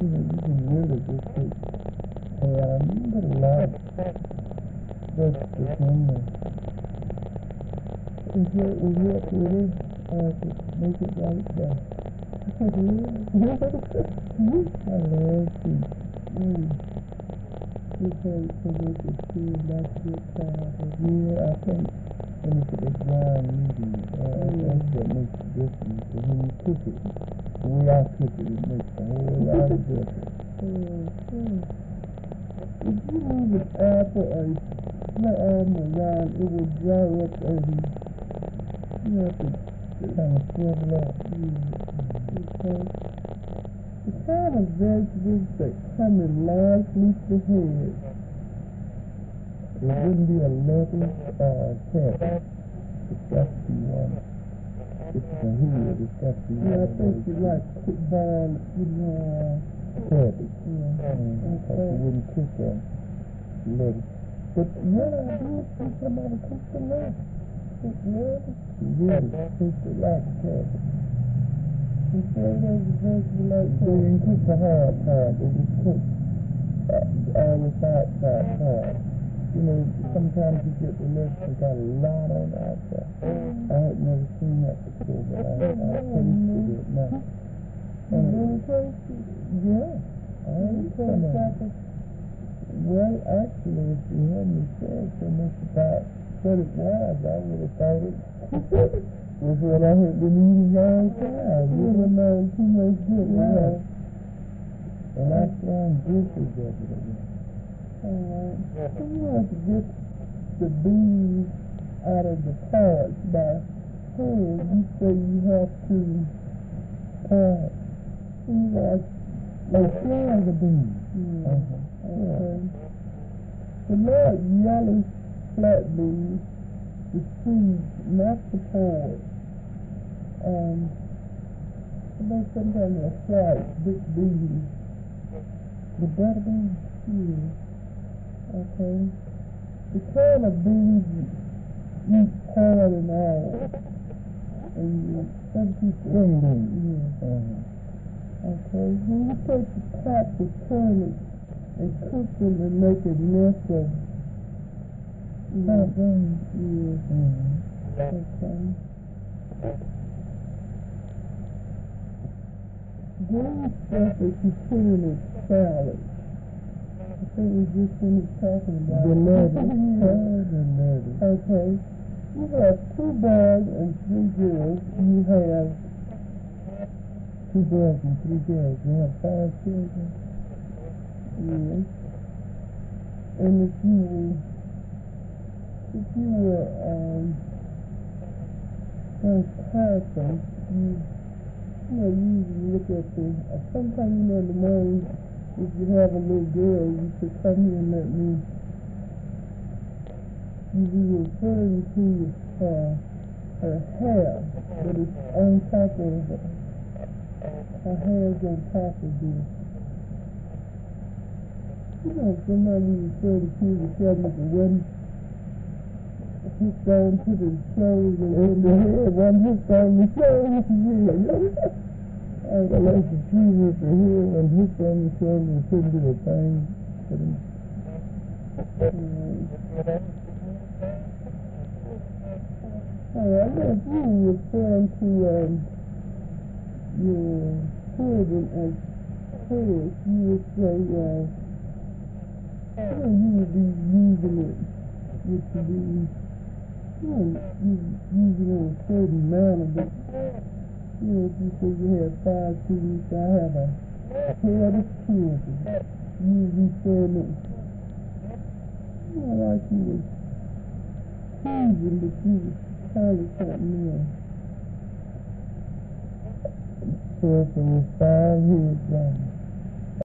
you can really just take ham. You can put a lot of vegetables in there. Is it pretty? Make it right there. I love cheese. Because it is too much good time. Yeah, I think when you put the ground meat, that's what makes the difference. And when you cook it, the way I cook it, it makes a whole lot of difference. If you leave an apple and split around, it will dry up and you have to kind of swivel up. Okay. The kind of vegetables that come in large leafy heads, it wouldn't be a lettuce or a cabbage. It's got to be one. It's a head. It's got to be one. Yeah, I think you like to boil, cabbage. Because you wouldn't cook a lettuce. But yeah, I did see somebody cook the lettuce. Cook lettuce. Really cooked it like cabbage. He said it was a vegetable like that. They didn't cook the hard part. They just cooked all the outside part. You know, sometimes you get the lettuce that got a lot on the outside. I had never seen that before, but I tasted it now. You really tasted it? Yeah. I ate some of it. Well, actually, if you hadn't said so much about what it was, I would have thought it was what I had been eating all the time. You wouldn't know too much good, right? And I found dishes of it again. So you have to get the beans out of the pods by hand. You say you have to fry the beans. Okay. The large yellow flat beans, the seeds, not the pods. About sometimes a white, big beans. The butter beans? Okay. The kind of beans you eat pod and all. And some people beans. Okay. When you take the top of turnips and cook them and make a mess of beans. Okay. Green stuff that you put in a salad. I think we just finished talking about the lettuce. Okay. You have 2 boys and 3 girls. You have 2 boys and 3 girls. You have 5 children. Yes. And if you were careful, you usually look at sometimes, in the morning, if you have a little girl, you should come here and let me, you be referring to her hair, but it's on top of her hair's on top of this. Somebody referred to the cabinet and one hooked on to the shoulders and the head, one hooked on the shoulders. I like to see with the head and hooked on the shoulder and couldn't do a thing. I guess you were referring to your children as kids. You would say, you would be using it, which would be, using it in a certain manner, but, if you say you have 5 children, so I have a head of children, you would be saying it, like you were choosing, but you would call it something else. So if it was 5 heads,